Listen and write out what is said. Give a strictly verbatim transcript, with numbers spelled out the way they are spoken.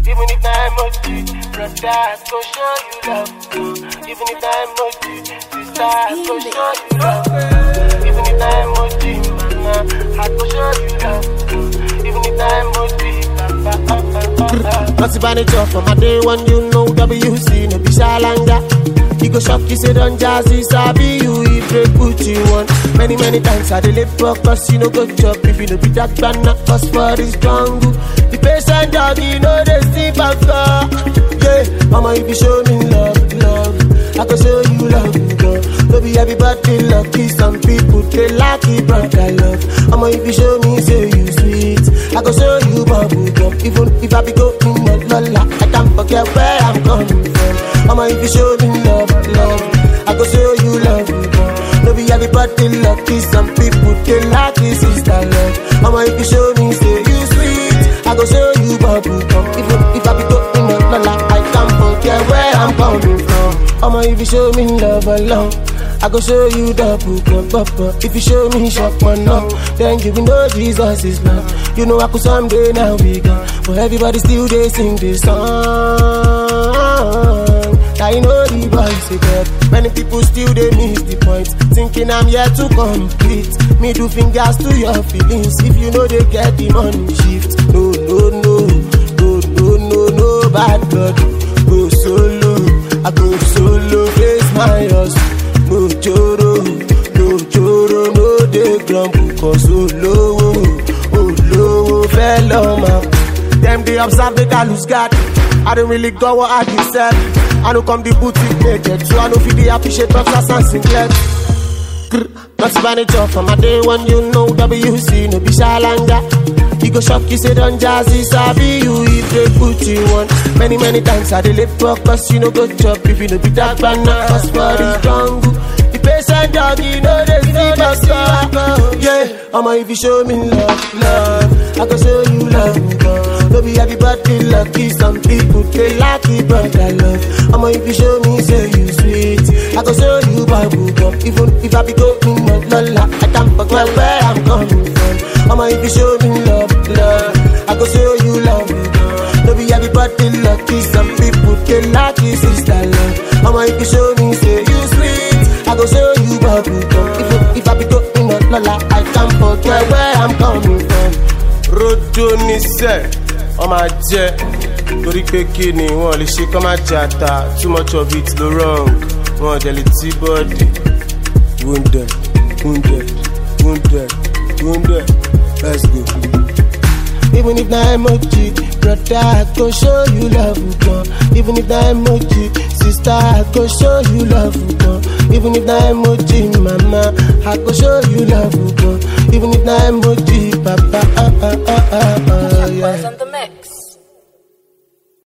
Even if I'm emoji, brother, I go show you love. Even if I'm emoji, sister, I go show you love. Even if I'm emoji, mama, I go show you love. Even if I'm emoji, papa. Nothing by nature from my day one, you know W C, no be shalanga. You go shop, you say don't jazzy, sabi you if they put you on. Many, many times I delay focus, you know go chop. If you know be that banana, cause for this jungle. The patient dog, you know they sleep and fall. Yeah, mama, if you show me love, love, I can show you love, girl. Maybe everybody lucky, some people they lucky, but I love. Mama, if you show me, say you sweet, I can show you bubble gum. Even if I be going not lola, I can't forget where I'm coming from. Mama, if you show me love, love, I can show you love, girl. Maybe everybody lucky, some people they lucky, sister love. Mama, if you show me, say you sweet, I go show you bubble gum. Even if I be going not lola, I can't forget where I'm coming from. Mama, if you show me love alone, I go show you double gum, papa. If you show me shop one now, then you will know Jesus is love. You know I could someday now be gone, but everybody still they sing this song. I know the voice again. Many people still they miss the point, thinking I'm here to complete. Me do fingers to your feelings. If you know they get the money shift. No, no, no, no, no, no, no, bad blood. Go solo, I go solo, face my house. No choro, no choro, no de grumble. Cause oh low, oh low, fellow man. Them they observe they can lose God. I don't really go what I do said. I don't come the boutique naked, so I know if they appreciate boxers and singlet. Not to manager from my day one, you know W C, no be shalanga. You go shop, you say don't jazzy, sabi you if they put you on. Many, many times I delay focus, you know go chop. If you know be that banana, cause for this jungle. The patient dog, you know they see my soul. Yeah, Mama, if you show me love, love, I can show you love, girl. No be everybody lucky, some people they lucky, but I love. Mama, if you show me, say you sweet, I can show you bubble gum. Even if I be going not lola, I can't forget where I'm coming from. Mama, if you show me love, love, I can show you love, girl. No be everybody lucky, some people they lucky, sister love. Mama, if you show me, say you sweet, I can show you bubble gum. Even if I be going not lola, I can't forget where I'm coming from. Rojo ni se, o ma je, torí pé kí ni wọ́n lè ṣe kọ́ máa jata, too much of it lo wrong, wọ́n jẹ́ lè tí bọ́ọ̀dì. Wounded, wounded, wounded, wounded, let's go. Even if na emoji, brother, I go show you love, girl. Even if na emoji, sister, I go show you love, girl. Even if na emoji, mama, I go show you love, girl. Even if na emoji, papa,